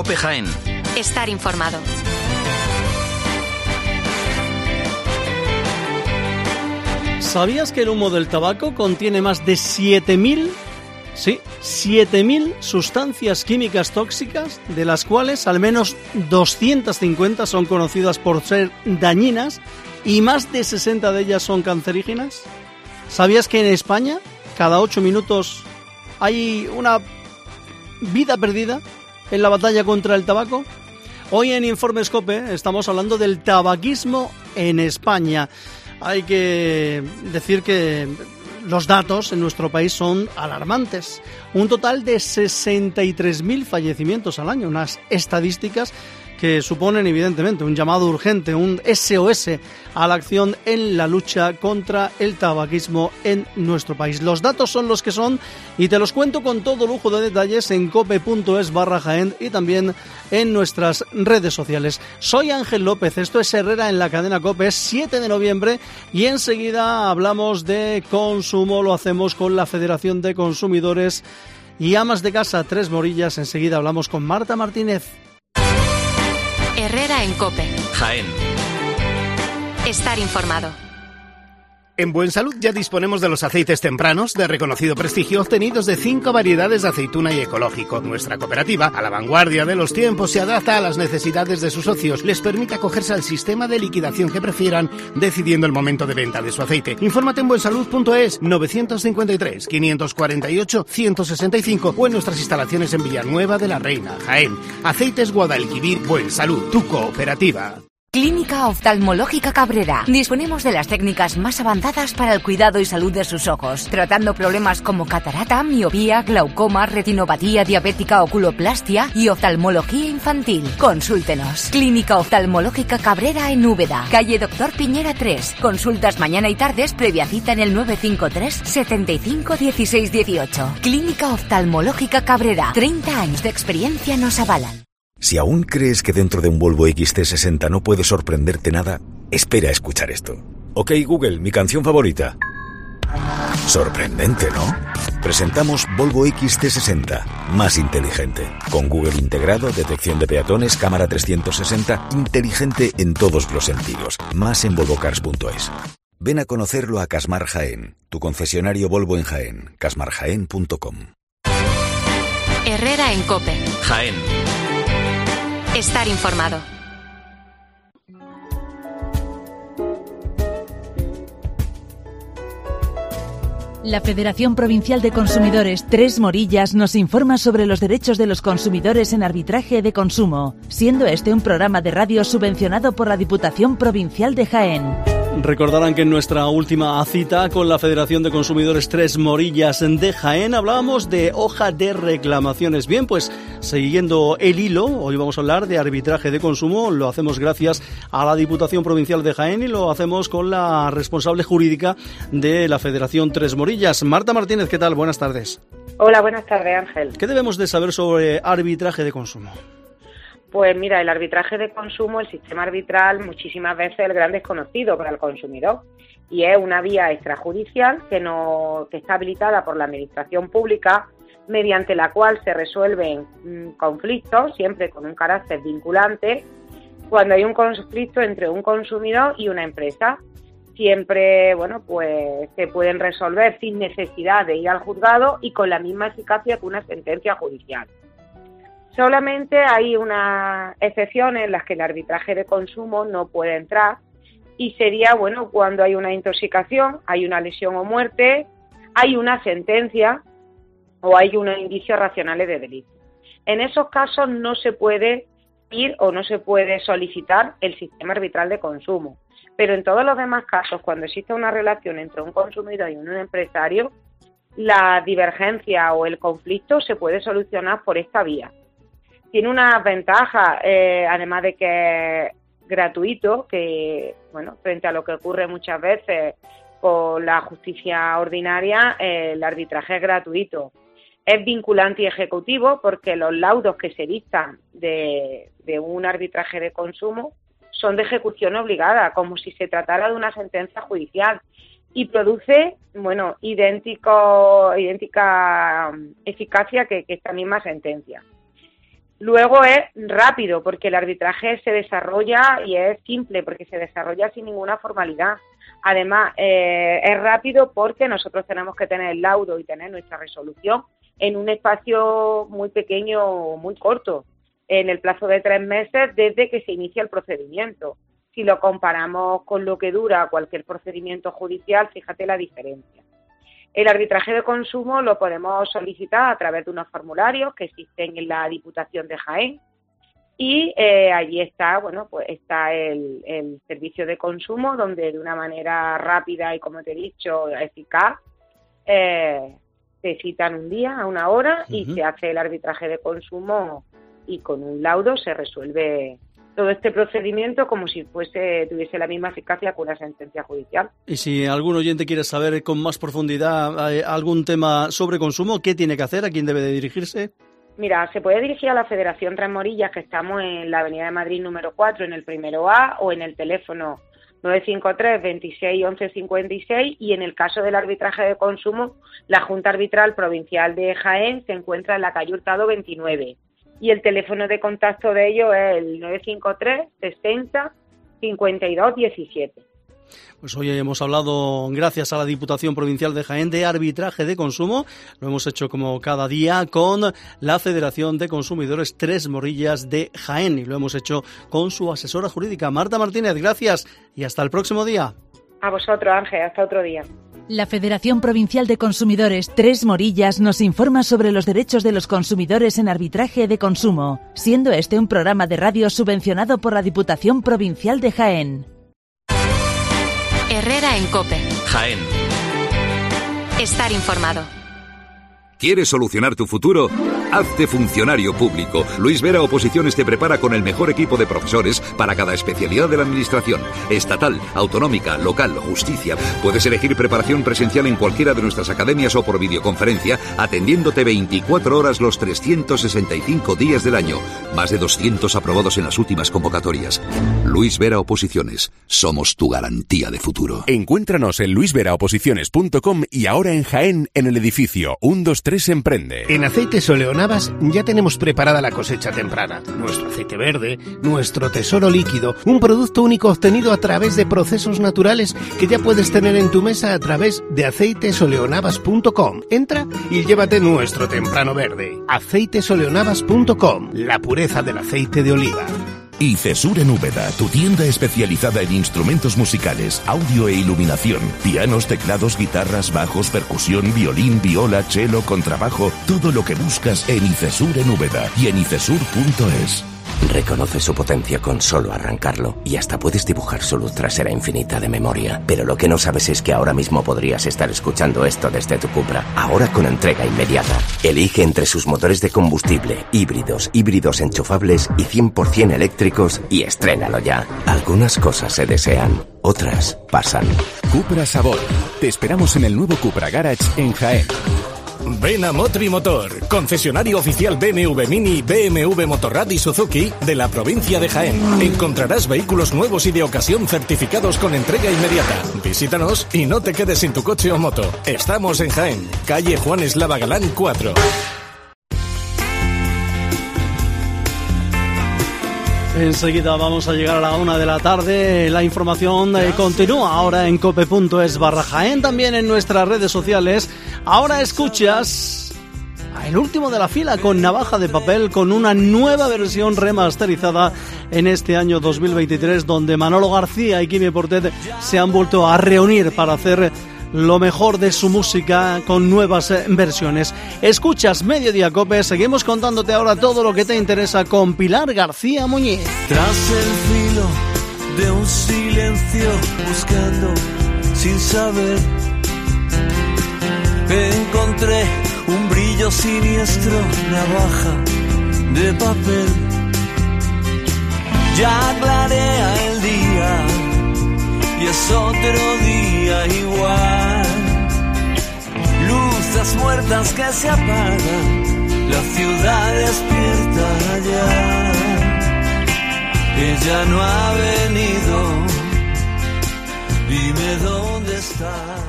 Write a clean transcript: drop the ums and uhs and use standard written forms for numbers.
COPE Jaén. Estar informado. ¿Sabías que el humo del tabaco contiene más de 7.000 sustancias químicas tóxicas, de las cuales al menos 250 son conocidas por ser dañinas y más de 60 de ellas son cancerígenas? ¿Sabías que en España cada 8 minutos hay una vida perdida en la batalla contra el tabaco? Hoy en Informes COPE estamos hablando del tabaquismo en España. Hay que decir que los datos en nuestro país son alarmantes. Un total de 63.000 fallecimientos al año, unas estadísticas que suponen evidentemente un llamado urgente, un SOS a la acción en la lucha contra el tabaquismo en nuestro país. Los datos son los que son y te los cuento con todo lujo de detalles en cope.es/Jaén y también en nuestras redes sociales. Soy Ángel López, esto es Herrera en la cadena COPE, es 7 de noviembre y enseguida hablamos de consumo, lo hacemos con la Federación de Consumidores y Amas de Casa Tres Morillas. Enseguida hablamos con Marta Martínez. Herrera en COPE. Jaén. Estar informado. En Buen Salud ya disponemos de los aceites tempranos de reconocido prestigio obtenidos de 5 variedades de aceituna y ecológico. Nuestra cooperativa, a la vanguardia de los tiempos, se adapta a las necesidades de sus socios. Les permite acogerse al sistema de liquidación que prefieran, decidiendo el momento de venta de su aceite. Infórmate en buensalud.es 953 548 165 o en nuestras instalaciones en Villanueva de la Reina, Jaén. Aceites Guadalquivir Buen Salud, tu cooperativa. Clínica Oftalmológica Cabrera. Disponemos de las técnicas más avanzadas para el cuidado y salud de sus ojos, tratando problemas como catarata, miopía, glaucoma, retinopatía diabética, oculoplastia y oftalmología infantil. Consúltenos. Clínica Oftalmológica Cabrera en Úbeda, calle Doctor Piñera 3. Consultas mañana y tardes, previa cita en el 953 75 16 18. Clínica Oftalmológica Cabrera. 30 años de experiencia nos avalan. Si aún crees que dentro de un Volvo XC60 no puede sorprenderte nada, espera a escuchar esto. Ok, Google, mi canción favorita. Sorprendente, ¿no? Presentamos Volvo XC60, más inteligente. Con Google integrado, detección de peatones, cámara 360, inteligente en todos los sentidos. Más en volvocars.es. Ven a conocerlo a Casmar Jaén, tu concesionario Volvo en Jaén, casmarjaén.com. Herrera en COPE. Jaén. Estar informado. La Federación Provincial de Consumidores Tres Morillas nos informa sobre los derechos de los consumidores en arbitraje de consumo, siendo este un programa de radio subvencionado por la Diputación Provincial de Jaén. Recordarán que en nuestra última cita con la Federación de Consumidores Tres Morillas de Jaén hablábamos de hoja de reclamaciones. Bien, pues siguiendo el hilo, hoy vamos a hablar de arbitraje de consumo. Lo hacemos gracias a la Diputación Provincial de Jaén y lo hacemos con la responsable jurídica de la Federación Tres Morillas. Marta Martínez, ¿qué tal? Buenas tardes. Hola, buenas tardes, Ángel. ¿Qué debemos de saber sobre arbitraje de consumo? Pues mira, el arbitraje de consumo, el sistema arbitral, muchísimas veces es el gran desconocido para el consumidor y es una vía extrajudicial que está habilitada por la Administración Pública, mediante la cual se resuelven conflictos, siempre con un carácter vinculante, cuando hay un conflicto entre un consumidor y una empresa. Siempre, pues se pueden resolver sin necesidad de ir al juzgado y con la misma eficacia que una sentencia judicial. Solamente hay unas excepciones en las que el arbitraje de consumo no puede entrar y sería, cuando hay una intoxicación, hay una lesión o muerte, hay una sentencia o hay unos indicios racionales de delito. En esos casos no se puede ir o no se puede solicitar el sistema arbitral de consumo, pero en todos los demás casos, cuando existe una relación entre un consumidor y un empresario, la divergencia o el conflicto se puede solucionar por esta vía. Tiene unas ventajas, además de que es gratuito, que frente a lo que ocurre muchas veces con la justicia ordinaria, el arbitraje es gratuito. Es vinculante y ejecutivo porque los laudos que se dictan de un arbitraje de consumo son de ejecución obligada, como si se tratara de una sentencia judicial, y produce, idéntica eficacia que esta misma sentencia. Luego es rápido, porque el arbitraje se desarrolla y es simple, porque se desarrolla sin ninguna formalidad. Además, es rápido porque nosotros tenemos que tener el laudo y tener nuestra resolución en un espacio muy pequeño, muy corto, en el plazo de 3 meses desde que se inicia el procedimiento. Si lo comparamos con lo que dura cualquier procedimiento judicial, fíjate la diferencia. El arbitraje de consumo lo podemos solicitar a través de unos formularios que existen en la Diputación de Jaén y allí está, está el servicio de consumo, donde de una manera rápida y, como te he dicho, eficaz, se citan un día a una hora y se hace el arbitraje de consumo y con un laudo se resuelve todo este procedimiento como si tuviese la misma eficacia que una sentencia judicial. Y si algún oyente quiere saber con más profundidad algún tema sobre consumo, ¿qué tiene que hacer? ¿A quién debe de dirigirse? Mira, se puede dirigir a la Federación Tres Morillas, que estamos en la Avenida de Madrid número 4, en el primero A, o en el teléfono 953 26 11 56, y en el caso del arbitraje de consumo, la Junta Arbitral Provincial de Jaén se encuentra en la calle Hurtado 29. Y el teléfono de contacto de ellos es el 953 60 52 17. Pues hoy hemos hablado, gracias a la Diputación Provincial de Jaén, de arbitraje de consumo. Lo hemos hecho como cada día con la Federación de Consumidores Tres Morillas de Jaén y lo hemos hecho con su asesora jurídica, Marta Martínez. Gracias y hasta el próximo día. A vosotros, Ángel, hasta otro día. La Federación Provincial de Consumidores Tres Morillas nos informa sobre los derechos de los consumidores en arbitraje de consumo, siendo este un programa de radio subvencionado por la Diputación Provincial de Jaén. Herrera en COPE. Jaén. Estar informado. ¿Quieres solucionar tu futuro? Hazte funcionario público. Luis Vera Oposiciones te prepara con el mejor equipo de profesores para cada especialidad de la administración. Estatal, autonómica, local, justicia. Puedes elegir preparación presencial en cualquiera de nuestras academias o por videoconferencia, atendiéndote 24 horas los 365 días del año. Más de 200 aprobados en las últimas convocatorias. Luis Vera Oposiciones. Somos tu garantía de futuro. Encuéntranos en luisveraoposiciones.com y ahora en Jaén, en el edificio 123 Emprende. En Aceites Oleonavas ya tenemos preparada la cosecha temprana. Nuestro aceite verde, nuestro tesoro líquido, un producto único obtenido a través de procesos naturales que ya puedes tener en tu mesa a través de aceitesoleonavas.com. Entra y llévate nuestro temprano verde. Aceitesoleonavas.com, la pureza del aceite de oliva. ICESUR en Úbeda, tu tienda especializada en instrumentos musicales, audio e iluminación, pianos, teclados, guitarras, bajos, percusión, violín, viola, cello, contrabajo, todo lo que buscas en ICESUR en Úbeda y en icesur.es. Reconoce su potencia con solo arrancarlo y hasta puedes dibujar su luz trasera infinita de memoria. Pero lo que no sabes es que ahora mismo podrías estar escuchando esto desde tu Cupra. Ahora con entrega inmediata. Elige entre sus motores de combustible, híbridos enchufables y 100% eléctricos y estrénalo ya. Algunas cosas se desean, otras pasan. Cupra Sabor. Te esperamos en el nuevo Cupra Garage en Jaén. Ven a Motri Motor, concesionario oficial BMW Mini, BMW Motorrad y Suzuki de la provincia de Jaén. Encontrarás vehículos nuevos y de ocasión certificados con entrega inmediata. Visítanos y no te quedes sin tu coche o moto. Estamos en Jaén, calle Juan Eslava Galán 4. Enseguida vamos a llegar a la 1 de la tarde. La información continúa ahora en cope.es/Jaén, también en nuestras redes sociales. Ahora escuchas a El Último de la Fila con Navaja de Papel, con una nueva versión remasterizada en este año 2023, donde Manolo García y Quimi Portet se han vuelto a reunir para hacer lo mejor de su música con nuevas versiones. Escuchas Mediodía Cope, seguimos contándote ahora todo lo que te interesa con Pilar García Muñiz. Tras el filo de un silencio, buscando sin saber, encontré un brillo siniestro, navaja de papel. Ya clarea el día y es otro día igual. Luces muertas que se apagan, la ciudad despierta ya. Ella no ha venido, dime dónde está.